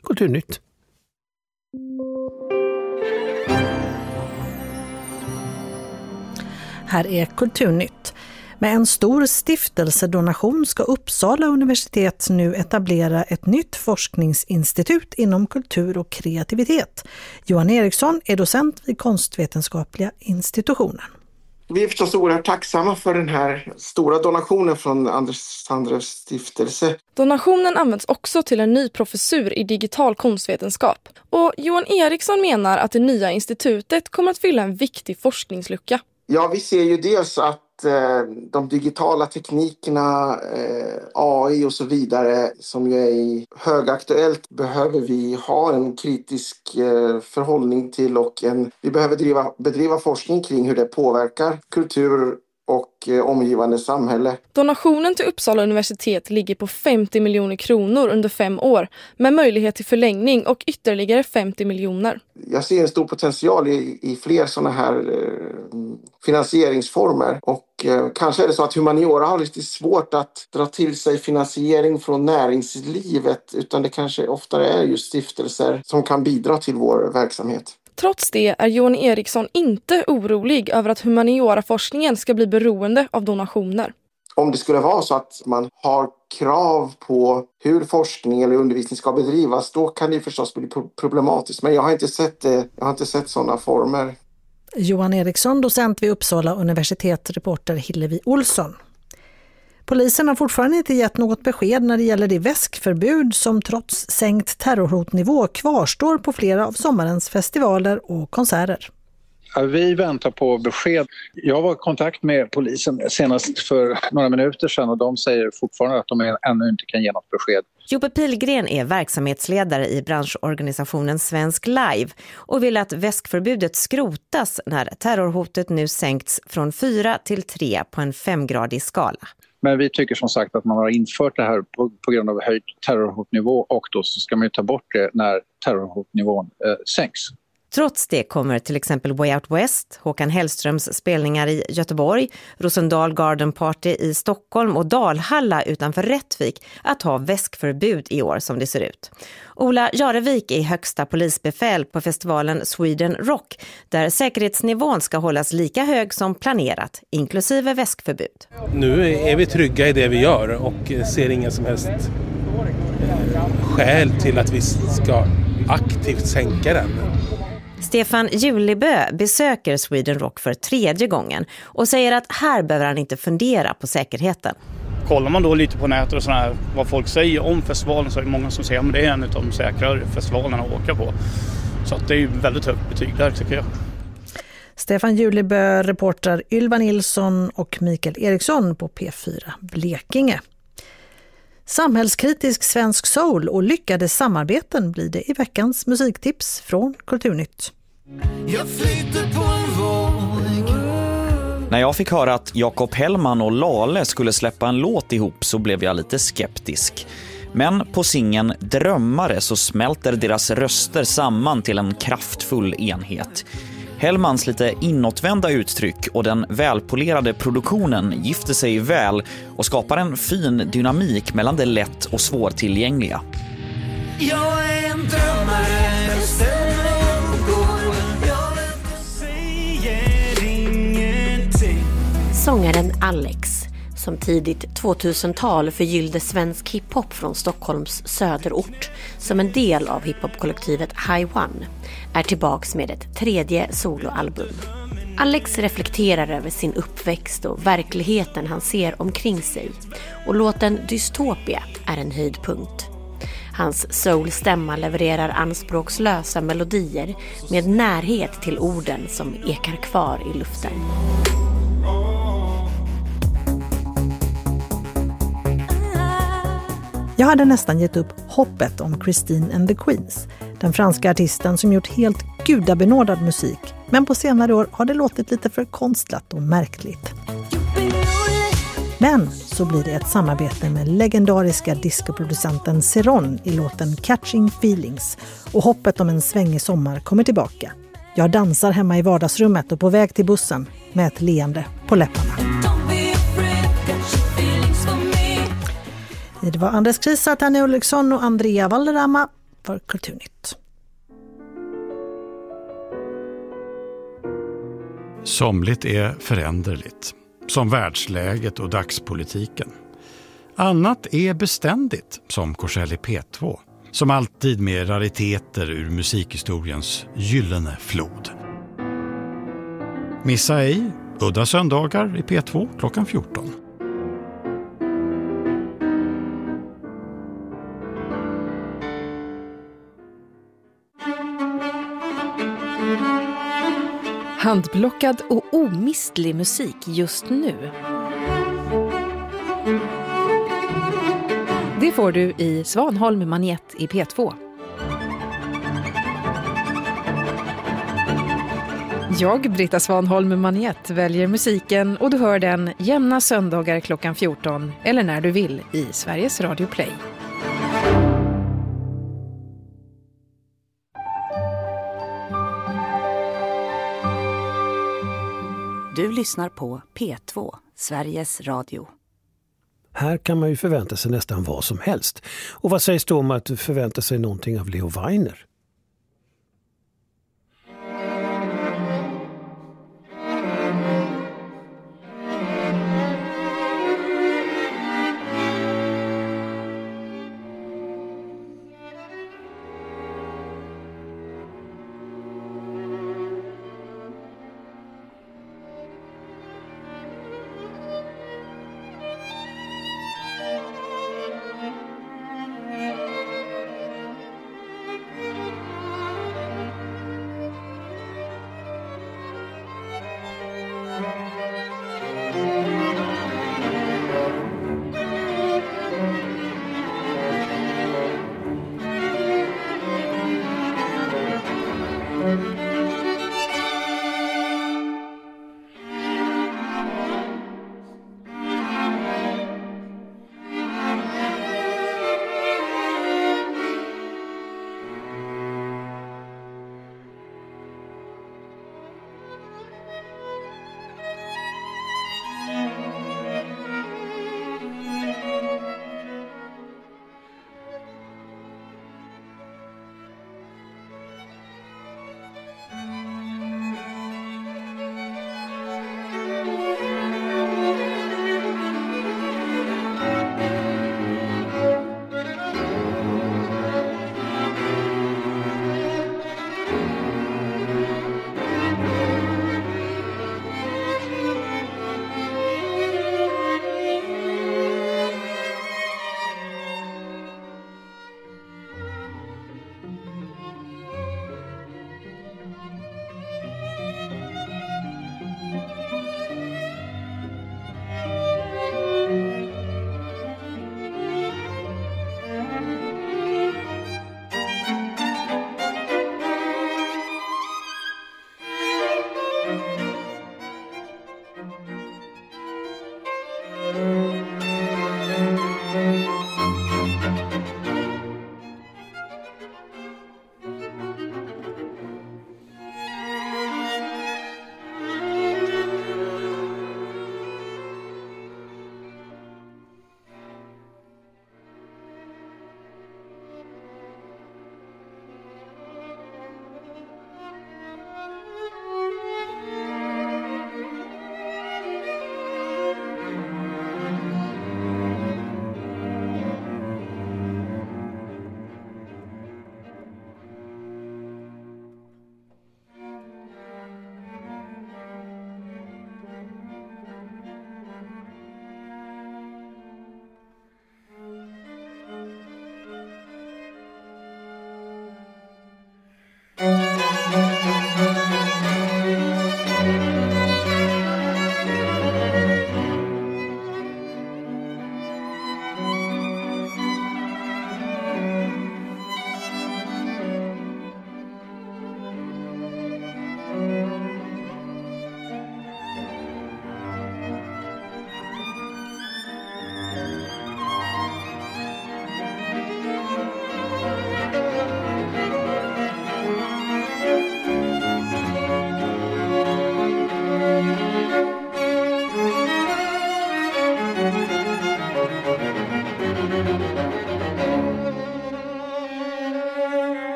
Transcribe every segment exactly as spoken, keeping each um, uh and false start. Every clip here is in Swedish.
Kulturnytt. Här är Kulturnytt. Med en stor stiftelsedonation ska Uppsala universitet nu etablera ett nytt forskningsinstitut inom kultur och kreativitet. Johan Eriksson är docent vid konstvetenskapliga institutionen. Vi är förstås oerhört tacksamma för den här stora donationen från Anders Sandrevs stiftelse. Donationen används också till en ny professur i digital konstvetenskap. Och Johan Eriksson menar att det nya institutet kommer att fylla en viktig forskningslucka. Ja, vi ser ju dels att eh, de digitala teknikerna, eh, A I och så vidare, som ju är högaktuellt, behöver vi ha en kritisk eh, förhållning till, och en, vi behöver driva, bedriva forskning kring hur det påverkar kultur och eh, omgivande samhälle. Donationen till Uppsala universitet ligger på femtio miljoner kronor under fem år med möjlighet till förlängning och ytterligare femtio miljoner. Jag ser en stor potential i, i fler sådana här eh, finansieringsformer, och eh, kanske är det så att humaniora har lite svårt att dra till sig finansiering från näringslivet, utan det kanske oftare är just stiftelser som kan bidra till vår verksamhet. Trots det är Johan Eriksson inte orolig över att humaniora-forskningen ska bli beroende av donationer. Om det skulle vara så att man har krav på hur forskning eller undervisning ska bedrivas, då kan det förstås bli problematiskt. Men jag har inte sett det, jag har inte sett sådana former. Johan Eriksson, docent vid Uppsala universitet, reporter Hillevi Olsson. Polisen har fortfarande inte gett något besked när det gäller det väskförbud som trots sänkt terrorhotnivå kvarstår på flera av sommarens festivaler och konserter. Ja, vi väntar på besked. Jag var i kontakt med polisen senast för några minuter sedan, och de säger fortfarande att de ännu inte kan ge något besked. Joppe Pilgren är verksamhetsledare i branschorganisationen Svensk Live och vill att väskförbudet skrotas när terrorhotet nu sänkts från fyra till tre på en femgradig skala. Men vi tycker som sagt att man har infört det här på, på grund av höjd terrorhotnivå, och då så ska man ju ta bort det när terrorhotnivån eh, sänks. Trots det kommer till exempel Way Out West, Håkan Hellströms spelningar i Göteborg, Rosendal Garden Party i Stockholm och Dalhalla utanför Rättvik att ha väskförbud i år som det ser ut. Ola Jarevik är högsta polisbefäl på festivalen Sweden Rock, där säkerhetsnivån ska hållas lika hög som planerat, inklusive väskförbud. Nu är vi trygga i det vi gör och ser ingen som helst skäl till att vi ska aktivt sänka den. Stefan Julibö besöker Sweden Rock för tredje gången och säger att här behöver han inte fundera på säkerheten. Kollar man då lite på nätet och såna här, vad folk säger om festivalen, så är det många som säger att det är en av de säkrare festivalerna att åka på. Så att det är ju väldigt högt betyg där, tycker jag. Stefan Julibö, reporter Ylva Nilsson och Mikael Eriksson på P fyra Blekinge. Samhällskritisk svensk soul och lyckade samarbeten blir det i veckans musiktips från Kulturnytt. Jag flyter på en våg. När jag fick höra att Jakob Hellman och Lale skulle släppa en låt ihop så blev jag lite skeptisk. Men på singeln Drömmare så smälter deras röster samman till en kraftfull enhet. Hellmans lite inåtvända uttryck och den välpolerade produktionen gifter sig väl och skapar en fin dynamik mellan det lätt och svårtillgängliga. Jag är en drömmare, jag ställer och går, jag säger ingenting. Sångaren Alex, som tidigt tvåtusental förgyllde svensk hiphop från Stockholms söderort som en del av hiphopkollektivet High One, är tillbaks med ett tredje soloalbum. Alex reflekterar över sin uppväxt och verkligheten han ser omkring sig, och låten Dystopia är en höjdpunkt. Hans soulstämma levererar anspråkslösa melodier med närhet till orden som ekar kvar i luften. Jag hade nästan gett upp hoppet om Christine and the Queens, den franska artisten som gjort helt gudabenådad musik. Men på senare år har det låtit lite för konstlat och märkligt. Men så blir det ett samarbete med legendariska discoproducenten Ceron i låten Catching Feelings, och hoppet om en svängig sommar kommer tillbaka. Jag dansar hemma i vardagsrummet och på väg till bussen med ett leende på läpparna. Det var Anders Krisa, Tanja Ulriksson och Andrea Valderrama. för Kulturnytt. Somligt är föränderligt, som världsläget och dagspolitiken. Annat är beständigt, som Korsell i P två, som alltid med rariteter ur musikhistoriens gyllene flod. Missa ej, udda söndagar i P två klockan fjorton. Handplockad och omistlig musik just nu. Det får du i Svanholm Magnet i P två. Jag, Britta Svanholm Magnet, väljer musiken och du hör den jämna söndagar klockan fjorton eller när du vill i Sveriges Radio Play. Du lyssnar på P två, Sveriges Radio. Här kan man ju förvänta sig nästan vad som helst. Och vad sägs då om att förvänta sig någonting av Leo Weiner?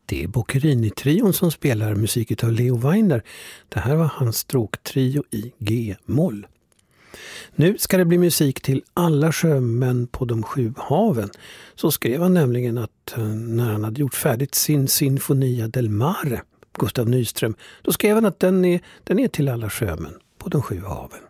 Det är Boccherini-trion som spelar musik av Leo Weiner. Det här var hans stråktrio i G-moll. Nu ska det bli musik till alla sjömän på de sju haven. Så skrev han nämligen att när han hade gjort färdigt sin Sinfonia del Mare, Gustav Nyström, då skrev han att den är, den är till alla sjömän på de sju haven.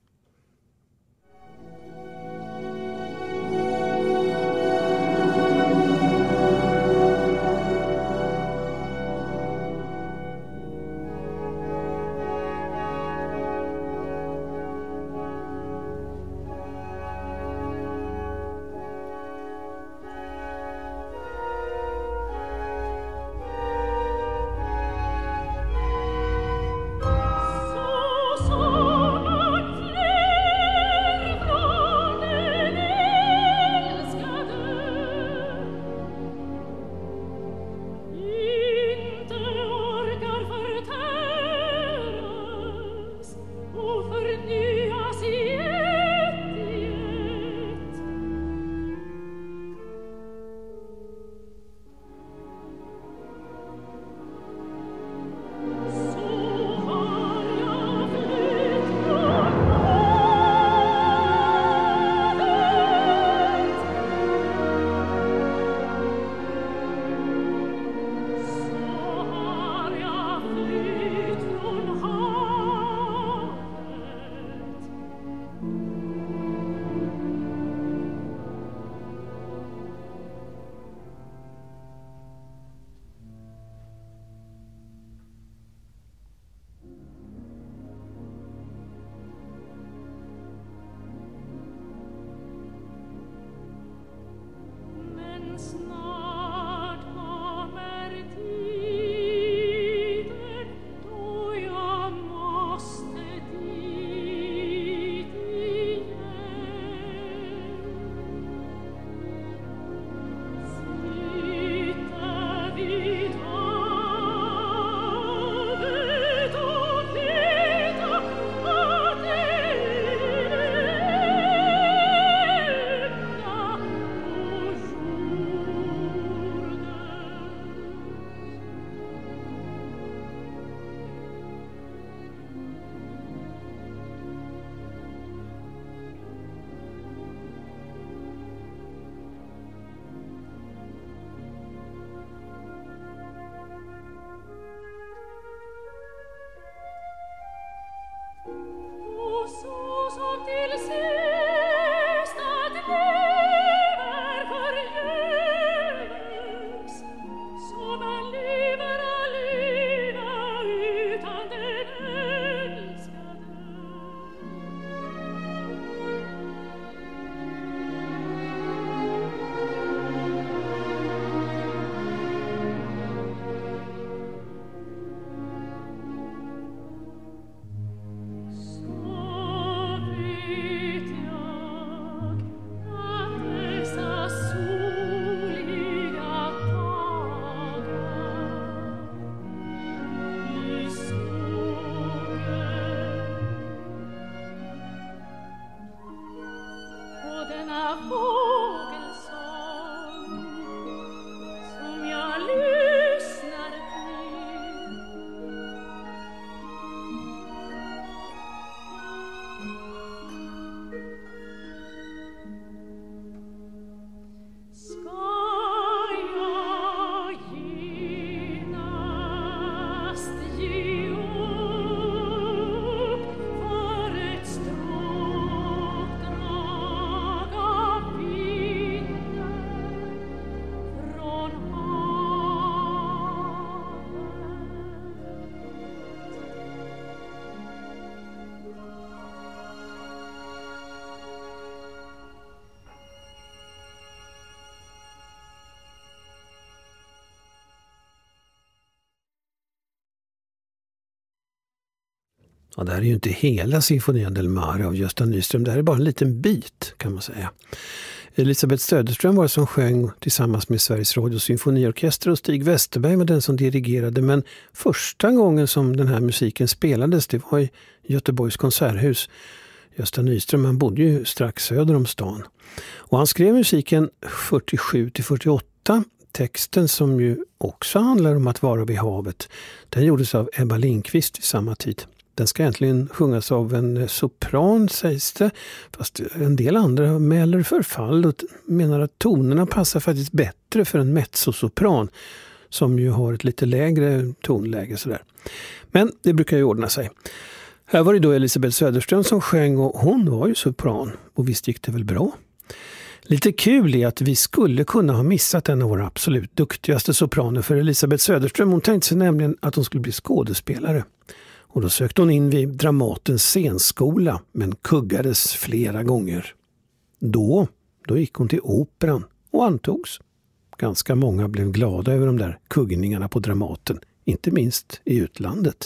Ja, det här är ju inte hela Sinfonia del Mare av Gösta Nyström. Det här är bara en liten bit, kan man säga. Elisabeth Söderström var som sjöng tillsammans med Sveriges Radio Symfoniorkester och Stig Westerberg var den som dirigerade. Men första gången som den här musiken spelades, det var i Göteborgs konserthus. Gösta Nyström, han bodde ju strax söder om stan. Och han skrev musiken fyrtiosju till fyrtioåtta Texten, som ju också handlar om att vara vid havet, den gjordes av Ebba Lindqvist i samma tid. Den ska egentligen sjungas av en sopran, sägs det, fast en del andra mäler förfall och menar att tonerna passar faktiskt bättre för en mezzosopran, som ju har ett lite lägre tonläge sådär. Men det brukar ju ordna sig. Här var det då Elisabeth Söderström som sjöng, och hon var ju sopran, och visst gick det väl bra. Lite kul är att vi skulle kunna ha missat en av våra absolut duktigaste sopraner, för Elisabeth Söderström, hon tänkte sig nämligen att hon skulle bli skådespelare. Och då sökte hon in vid Dramatens scenskola, men kuggades flera gånger. Då, då gick hon till operan och antogs. Ganska många blev glada över de där kuggningarna på Dramaten, inte minst i utlandet.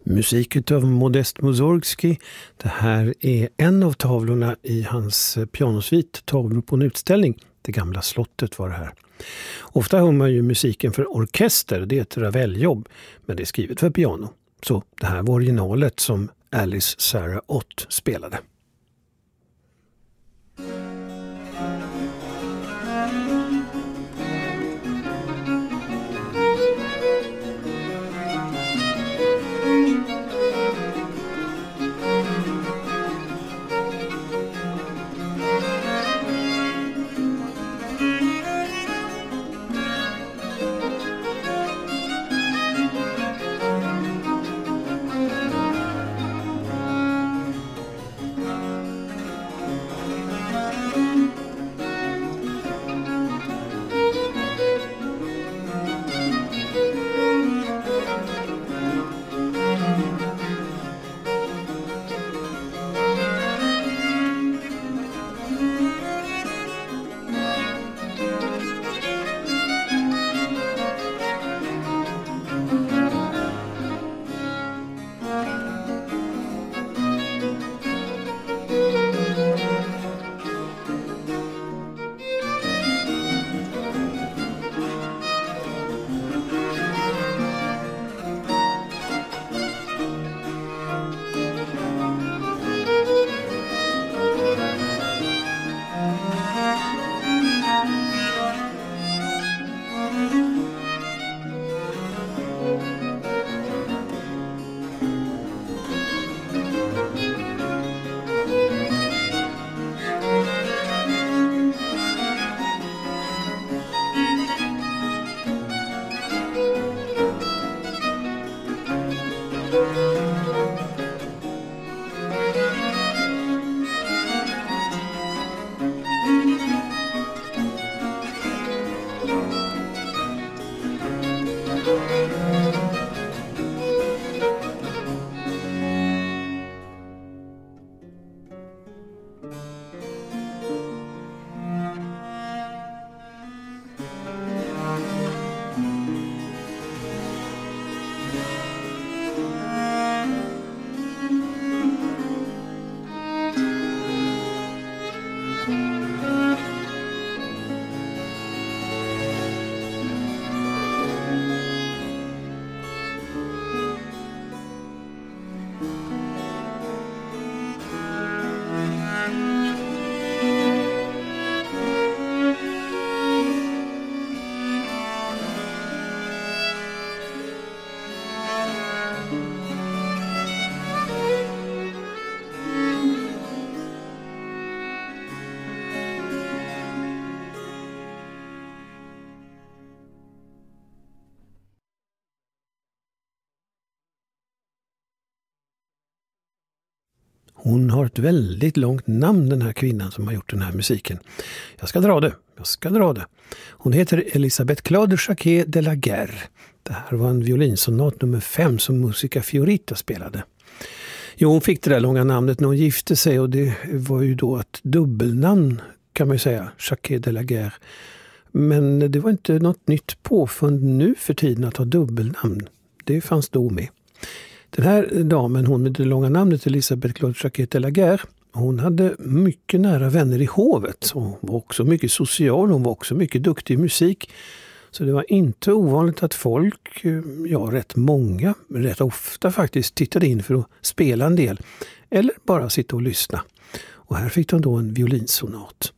Musik av Modest Mussorgsky. Det här är en av tavlorna i hans pianosvit, tavlor på en utställning. Det gamla slottet var det här. Ofta hör man ju musiken för orkester, det är ett Ravel-jobb, men det är skrivet för piano. Så det här var originalet som Alice Sarah Ott spelade. Hon har ett väldigt långt namn, den här kvinnan som har gjort den här musiken. Jag ska dra det, jag ska dra det. Hon heter Elisabeth Claude Jacquet de la Guerre. Det här var en violinsonat nummer fem som Musica Fiorita spelade. Jo, hon fick det där långa namnet när hon gifte sig, och det var ju då ett dubbelnamn kan man ju säga, Jacquet de la Guerre. Men det var inte något nytt påfund nu för tiden att ha dubbelnamn. Det fanns då med. Den här damen, hon med det långa namnet Elisabeth Claude Jacquet de la Guerre, hon hade mycket nära vänner i hovet. Hon var också mycket social, hon var också mycket duktig i musik. Så det var inte ovanligt att folk, ja rätt många, rätt ofta faktiskt tittade in för att spela en del. Eller bara sitta och lyssna. Och här fick de då en violinsonat.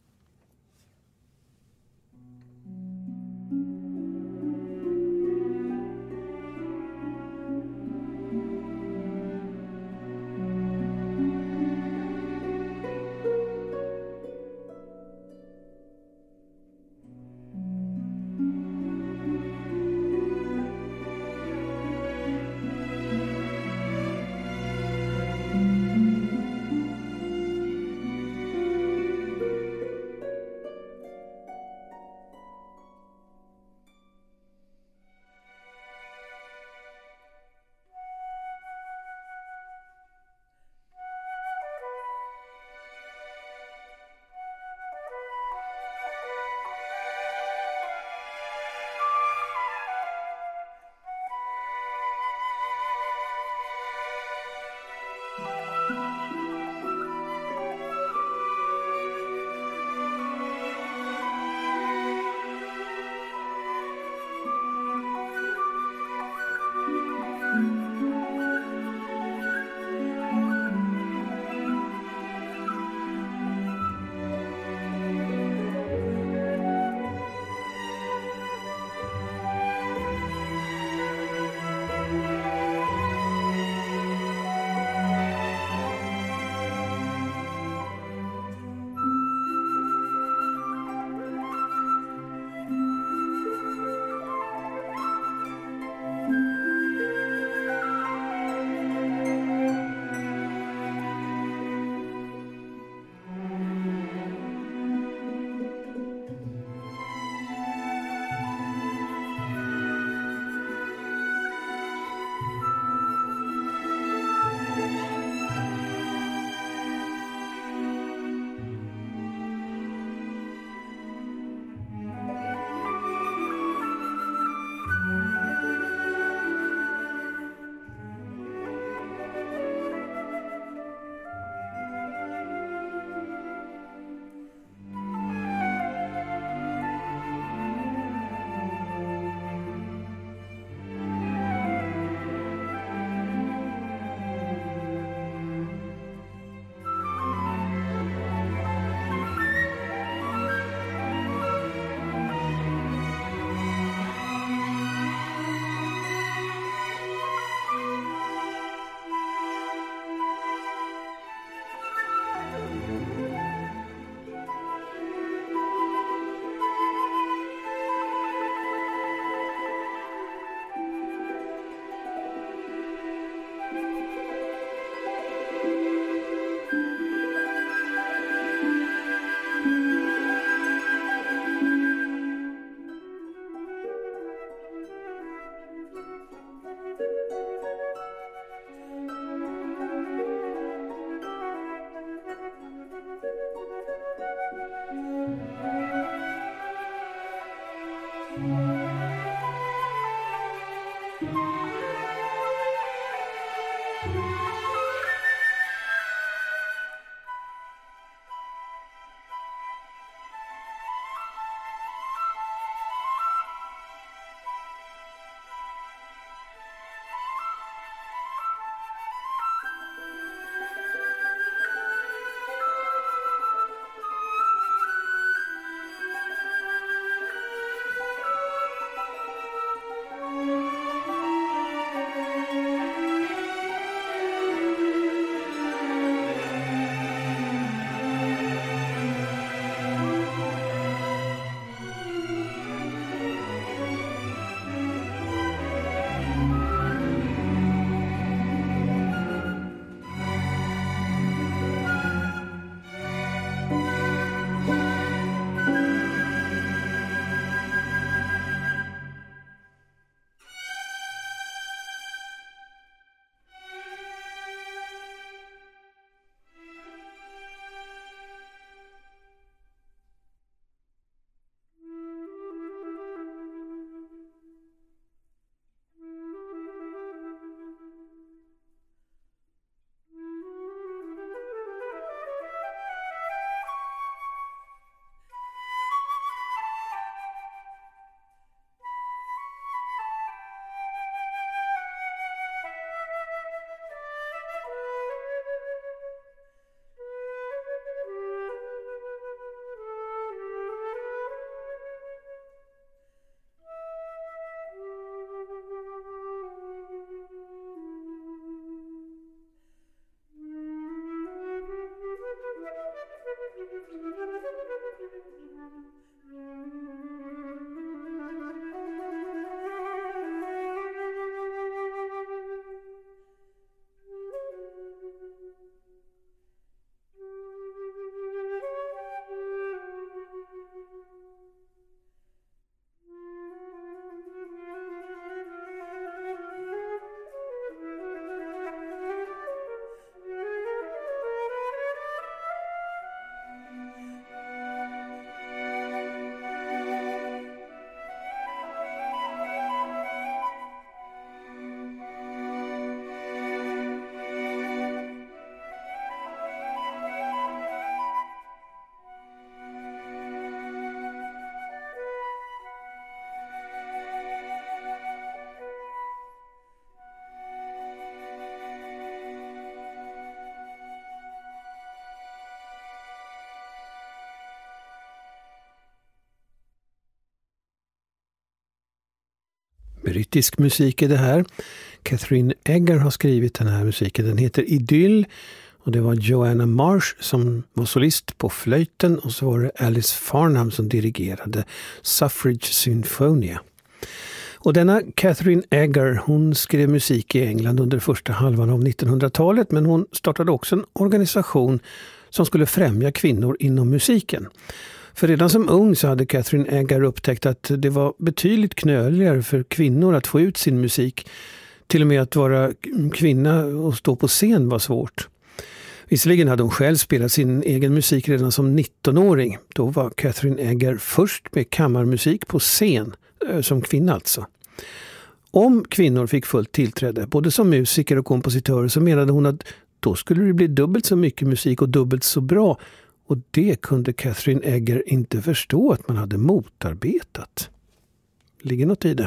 Brittisk musik är det här. Catherine Egger har skrivit den här musiken. Den heter Idyll och det var Joanna Marsh som var solist på flöjten och så var det Alice Farnham som dirigerade Suffrage Symphonia. Och denna Catherine Egger, hon skrev musik i England under första halvan av nittonhundratalet, men hon startade också en organisation som skulle främja kvinnor inom musiken. För redan som ung så hade Catherine Egger upptäckt att det var betydligt knöligare för kvinnor att få ut sin musik. Till och med att vara kvinna och stå på scen var svårt. Visserligen hade hon själv spelat sin egen musik redan som nittonåring. Då var Catherine Egger först med kammarmusik på scen, som kvinna alltså. Om kvinnor fick fullt tillträde, både som musiker och kompositörer, så menade hon att då skulle det bli dubbelt så mycket musik och dubbelt så bra. Och det kunde Catherine Egger inte förstå att man hade motarbetat. Ligger något i det?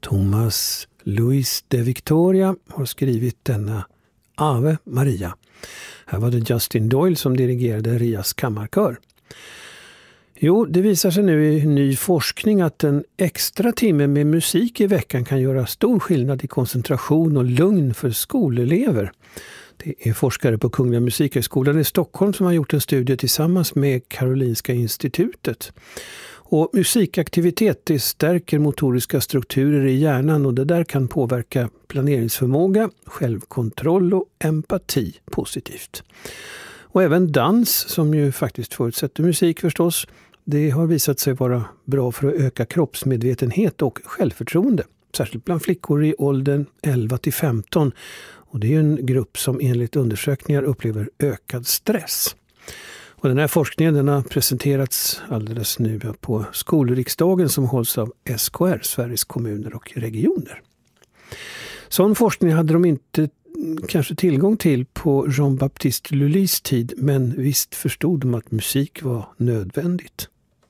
Thomas Luis de Victoria har skrivit denna Ave Maria. Här var det Justin Doyle som dirigerade Rias kammarkör. Jo, det visar sig nu i ny forskning att en extra timme med musik i veckan kan göra stor skillnad i koncentration och lugn för skolelever. Det är forskare på Kungliga Musikhögskolan i Stockholm som har gjort en studie tillsammans med Karolinska institutet. Och musikaktivitet det stärker motoriska strukturer i hjärnan och det där kan påverka planeringsförmåga, självkontroll och empati positivt. Och även dans, som ju faktiskt förutsätter musik förstås, det har visat sig vara bra för att öka kroppsmedvetenhet och självförtroende. Särskilt bland flickor i åldern elva till femton. Och det är en grupp som enligt undersökningar upplever ökad stress. Och den här forskningen den har presenterats alldeles nu på skolriksdagen som hålls av S K R, Sveriges kommuner och regioner. Sån forskning hade de inte kanske tillgång till på Jean-Baptiste Lully's tid, men visst förstod de att musik var nödvändigt.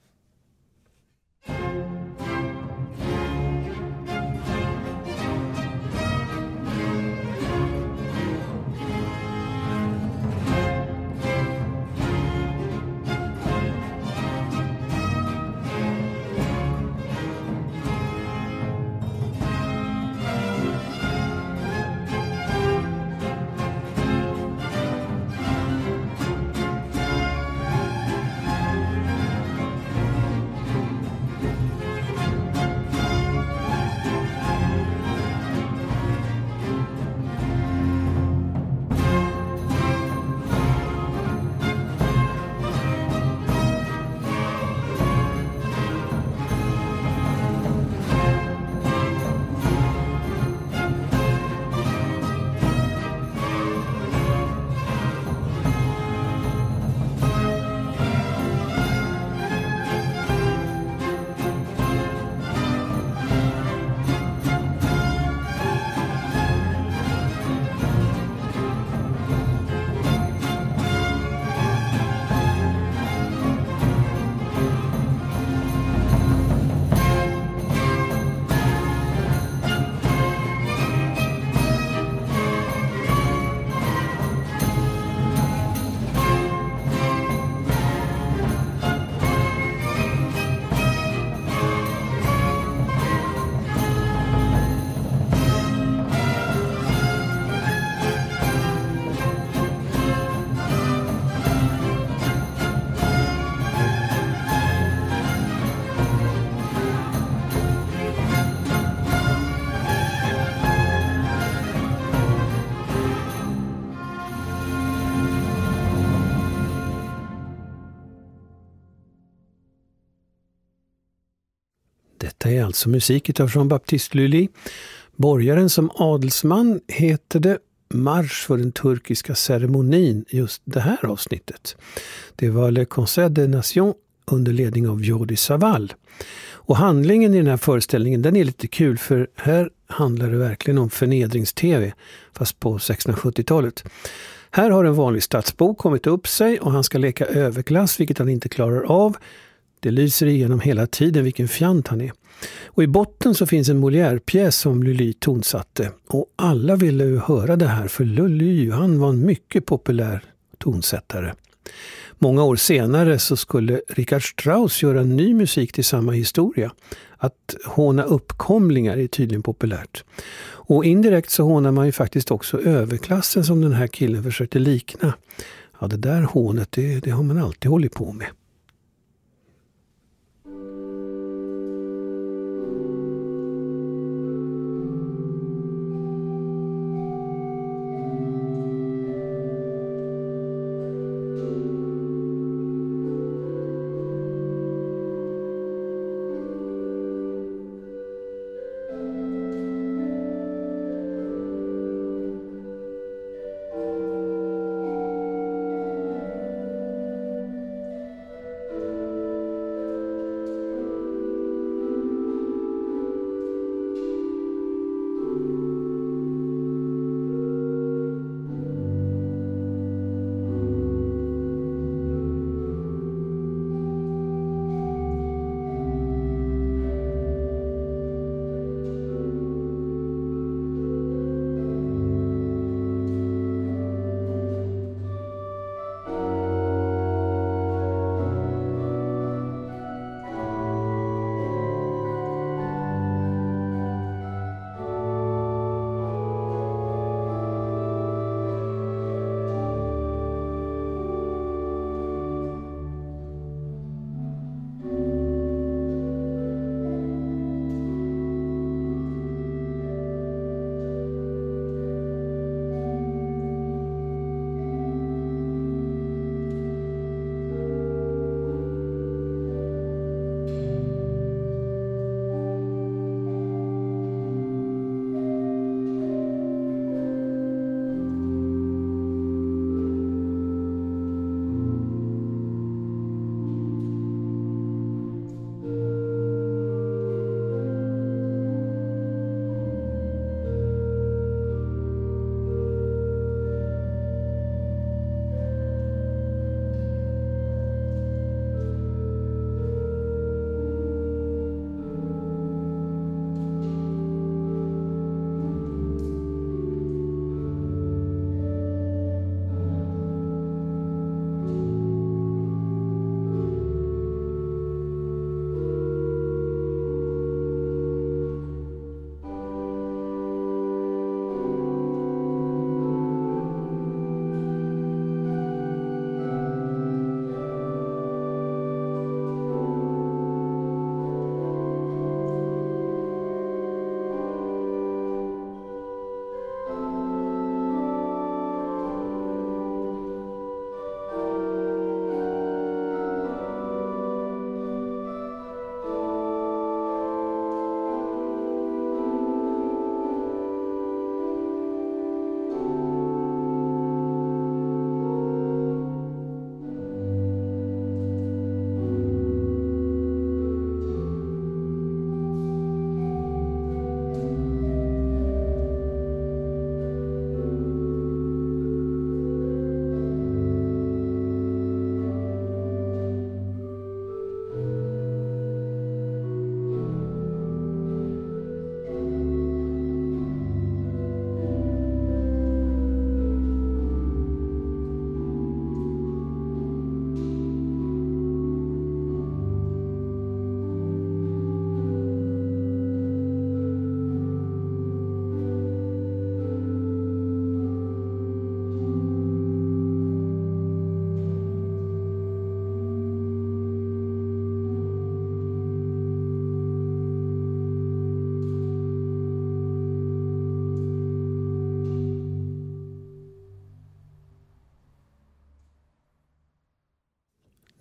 Detta är alltså musik av Jean-Baptiste Lully. Borgaren som adelsman heter det Marsch för den turkiska ceremonin, just det här avsnittet. Det var Le Concert des Nations under ledning av Jordi Savall. Och handlingen i den här föreställningen den är lite kul för här handlar det verkligen om förnedrings-tv fast på sextonhundrasjuttiotalet. Här har en vanlig stadsbo kommit upp sig och han ska leka överklass vilket han inte klarar av. Det lyser igenom hela tiden vilken fjant han är. Och i botten så finns en Molière-pjäs som Lully tonsatte. Och alla ville ju höra det här för Lully, han var en mycket populär tonsättare. Många år senare så skulle Richard Strauss göra en ny musik till samma historia. Att håna uppkomlingar är tydligen populärt. Och indirekt så hånar man ju faktiskt också överklassen som den här killen försökte likna. Ja, det där hånet det, det har man alltid hållit på med.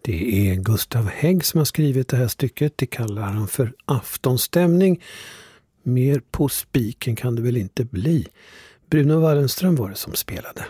Det är Gustav Hägg som har skrivit det här stycket. Det kallar han för aftonstämning. Mer på spiken kan det väl inte bli. Bruno Wallenström var det som spelade.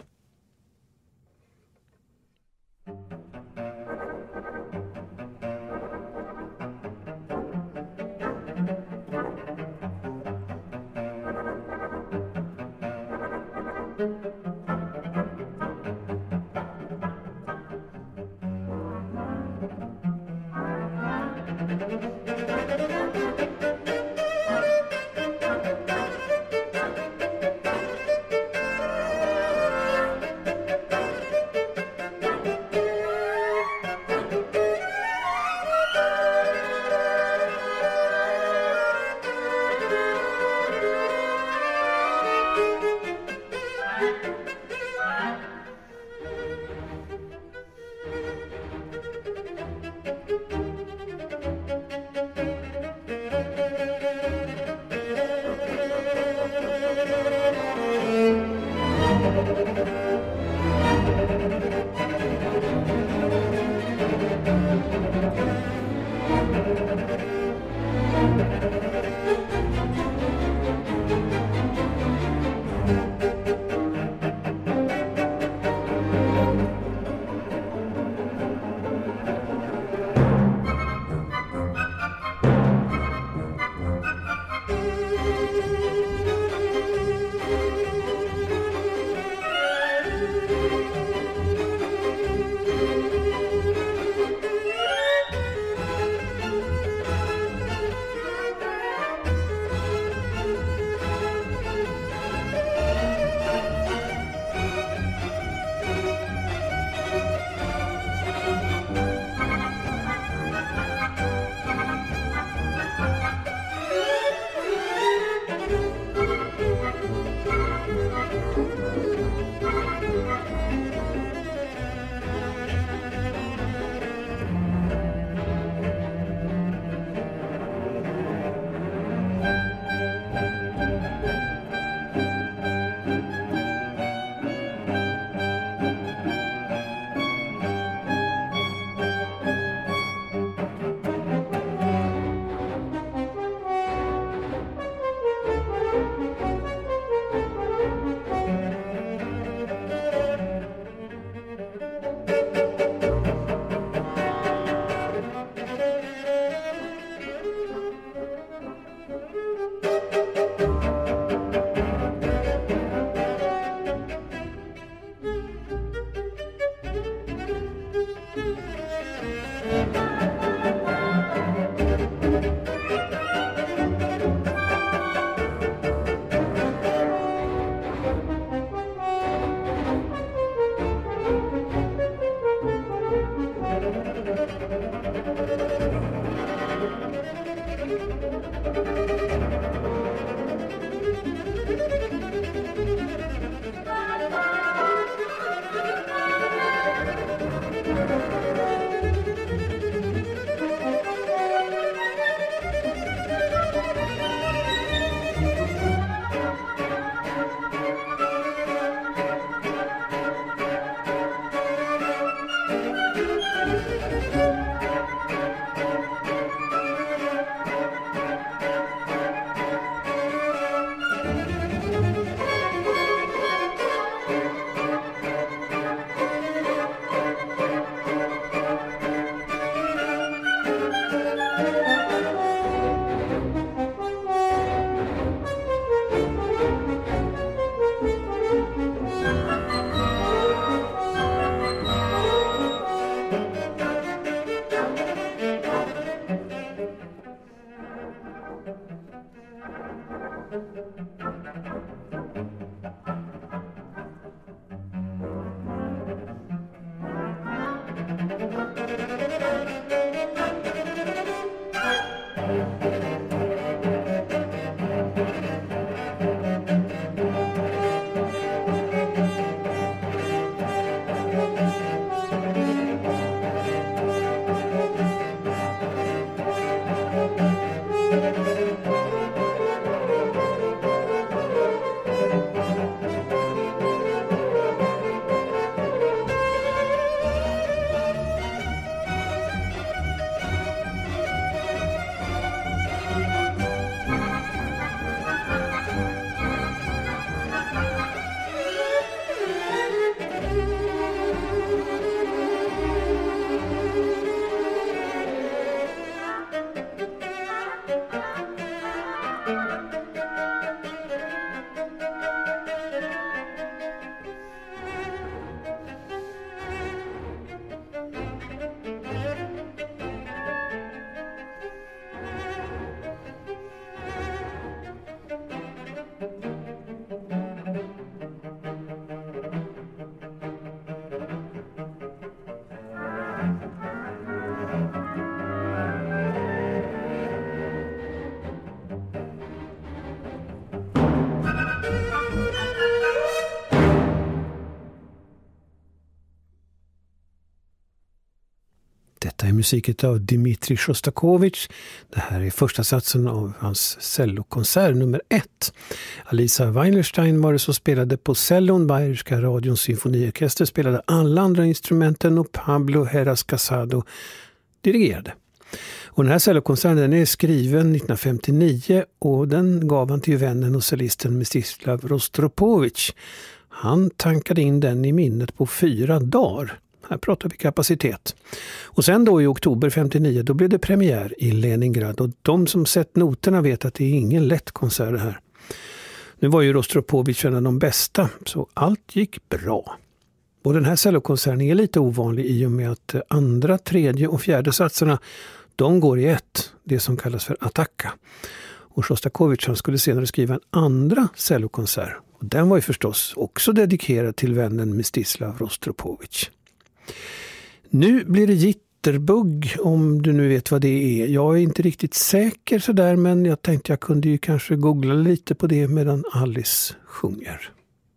är musik av Dmitrij Sjostakovitj. Det här är första satsen av hans cellokonsert nummer ett. Alisa Weinerstein var det som spelade på cellon, Bayerska radions symfoniorkester spelade alla andra instrumenten och Pablo Heras Casado dirigerade. Och den här cellokonserten är skriven nittonhundrafemtionio och den gav han till vännen och cellisten Mstislav Rostropovich. Han tankade in den i minnet på fyra dagar. Här pratar vi kapacitet. Och sen då i oktober femtionio då blev det premiär i Leningrad och de som sett noterna vet att det är ingen lätt konsert det här. Nu var ju Rostropovich en av de bästa så allt gick bra. Och den här cellokonserten är lite ovanlig i och med att andra, tredje och fjärde satserna de går i ett, det som kallas för attacka. Och Sjostakovitj han skulle senare skriva en andra cellokonsert. Och den var ju förstås också dedikerad till vännen Mstislav Rostropovich. Nu blir det jitterbug om du nu vet vad det är. Jag är inte riktigt säker sådär men jag tänkte jag kunde ju kanske googla lite på det medan Alice sjunger.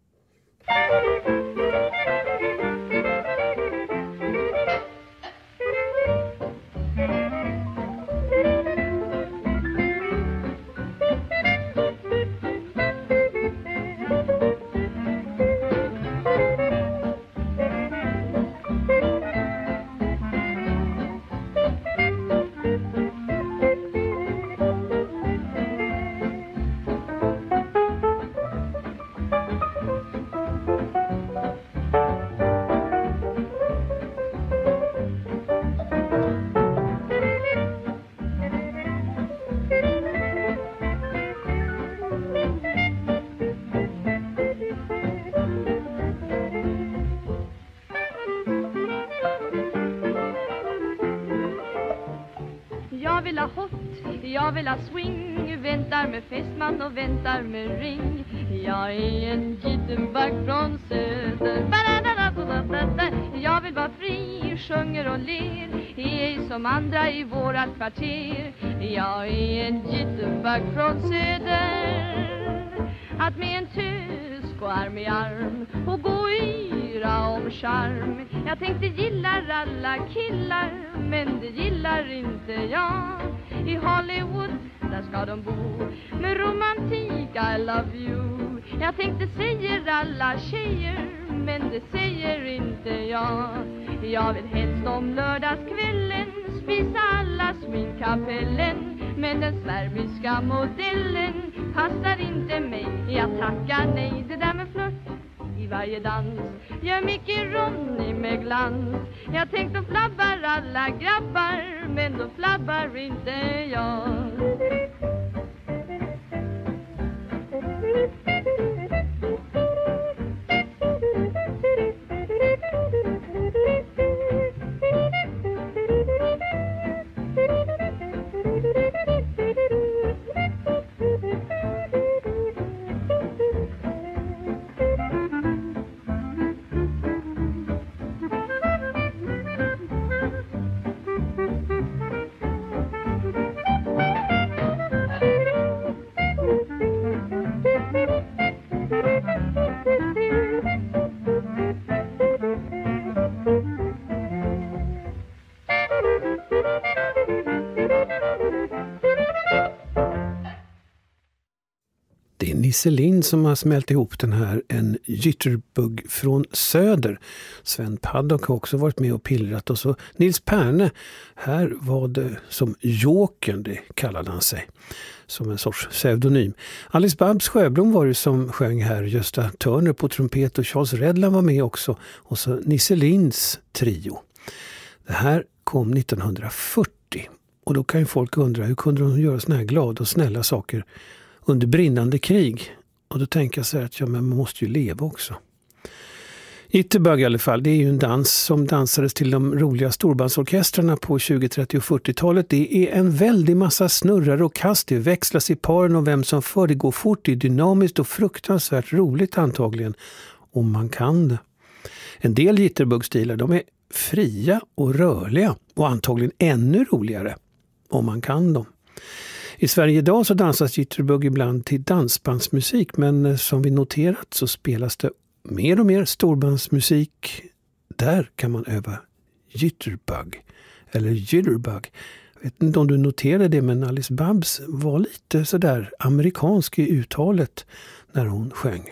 Jag vill ha swing, väntar med festman och väntar med ring. Jag är en jitterbug från söder. Jag vill vara fri, sjunger och ler, är som andra i vårat kvarter. Jag är en jitterbug från söder. Att med en tös gå arm i arm och gå yra om charm. Jag tänkte gillar alla killar, men det gillar inte jag. I Hollywood, där ska de bo med romantik, I love you. Jag tänkte säger alla tjejer, men det säger inte jag. Jag vill helst om lördagskvällen spisa alla sminkkapellen, men den svärmiska modellen passar inte mig. Jag tackar nej, det där med flört i varje dans gör mycket Ronny med glans. Jag tänkte då flabbar alla grabbar, men då flabbar inte jag. Nisse Lind som har smält ihop den här, en jitterbug från söder. Sven Paddock har också varit med och pillrat och så Nils Perne, här var det som Jokern, det kallade han sig, som en sorts pseudonym. Alice Babs Sjöblom var det som sjöng här, Gösta Törner på trumpet och Charles Redland var med också och så Nisse Linds trio. Det här kom nittonhundrafyrtio och då kan ju folk undra hur kunde de göra såna här glada och snälla saker under brinnande krig. Och då tänker jag så här att ja, men man måste ju leva också. Jitterbug i alla fall, det är ju en dans som dansades till de roliga storbandsorkestrarna på tjugo-, trettio- och fyrtiotalet. Det är en väldig massa snurrar och kast, det växlas i paren och vem som för det går fort, det är dynamiskt och fruktansvärt roligt antagligen, om man kan det. En del jitterbug-stilar, de är fria och rörliga och antagligen ännu roligare, om man kan dem. I Sverige idag så dansas jitterbug ibland till dansbandsmusik, men som vi noterat så spelas det mer och mer storbandsmusik. Där kan man öva jitterbug, eller jitterbug. Jag vet inte om du noterade det, men Alice Babs var lite sådär amerikansk i uttalet när hon sjöng.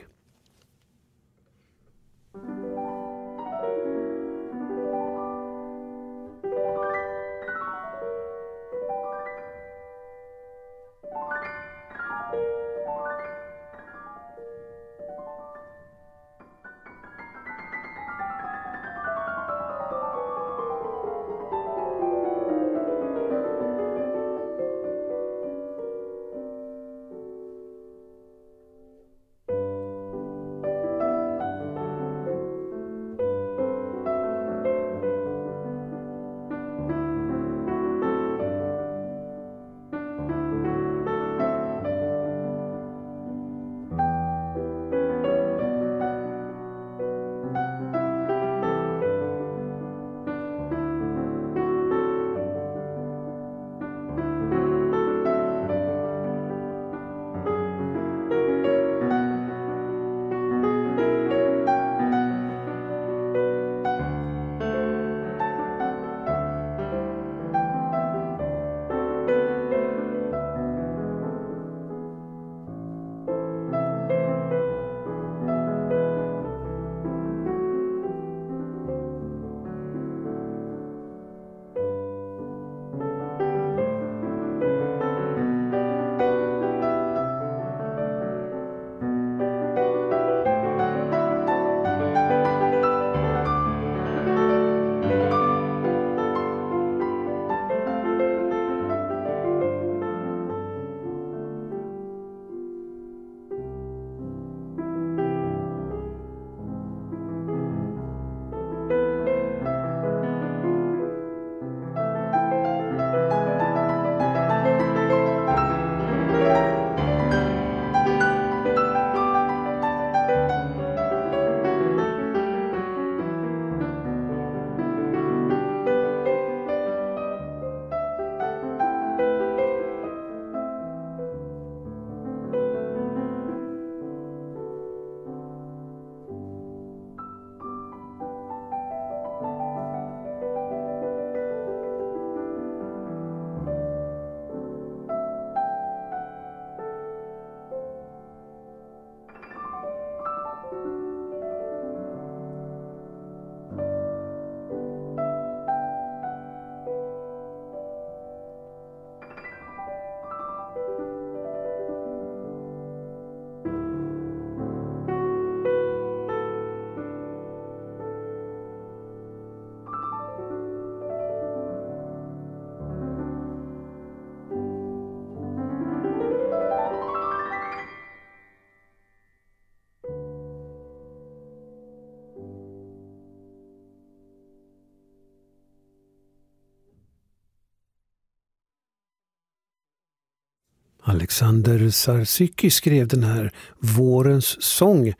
Alexander Sarzycki skrev den här Vårens sång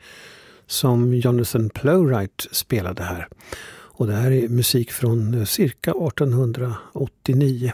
som Jonathan Plowright spelade här. Och det här är musik från cirka arton åttionio.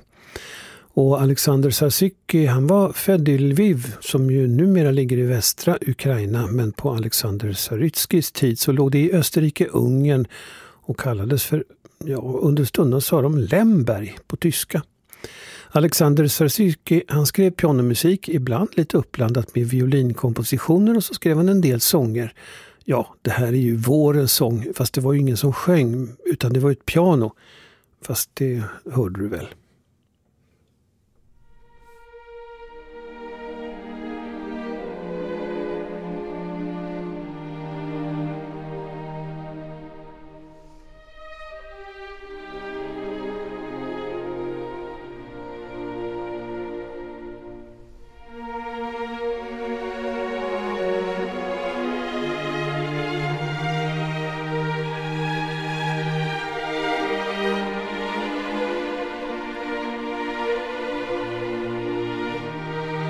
Och Alexander Sarzycki, han var född i Lviv som ju numera ligger i västra Ukraina, men på Alexander Sarzyckis tid så låg det i Österrike-Ungern och kallades för, ja, under stunden sa de Lemberg på tyska. Alexander Sarzycki, han skrev pianomusik, ibland lite uppblandat med violinkompositioner, och så skrev han en del sånger. Ja, det här är ju Vårens sång, fast det var ju ingen som sjöng utan det var ett piano. Fast det hörde du väl.